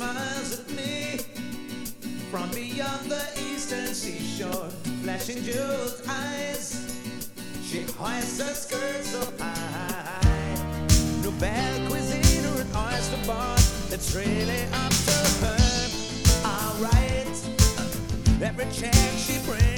smiles at me from beyond the eastern seashore, flashing jeweled eyes. She hoists her skirt so high. No bad cuisine or an oyster bar, it's really up to her. Alright, every chance she brings